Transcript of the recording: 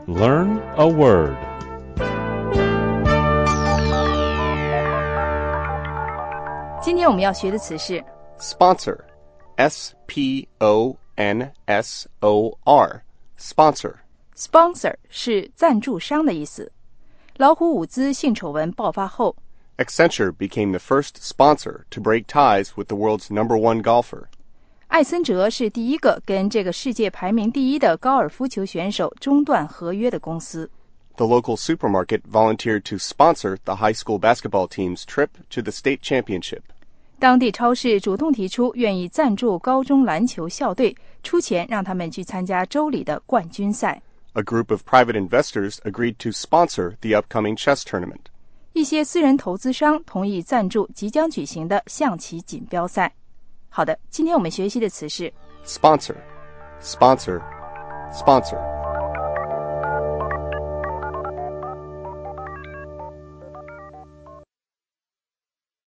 Learn a word. 今天我们要学的词是 Sponsor. S-P-O-N-S-O-R. Sponsor. sponsor 是赞助商的意思。老虎伍兹性丑闻爆发后 Accenture became the first sponsor to break ties with the world's number one golfer. 艾森哲是第一个跟这个世界排名第一的高尔夫球选手中断合约的公司。 The local supermarket volunteered to sponsor the high school basketball team's trip to the state championship. 当地超市主动提出愿意赞助高中篮球校队，出钱让他们去参加州里的冠军赛。 A group of private investors agreed to sponsor the upcoming chess tournament. 一些私人投资商同意赞助即将举行的象棋锦标赛。好的，今天我们学习的词是 Sponsor. Sponsor. Sponsor.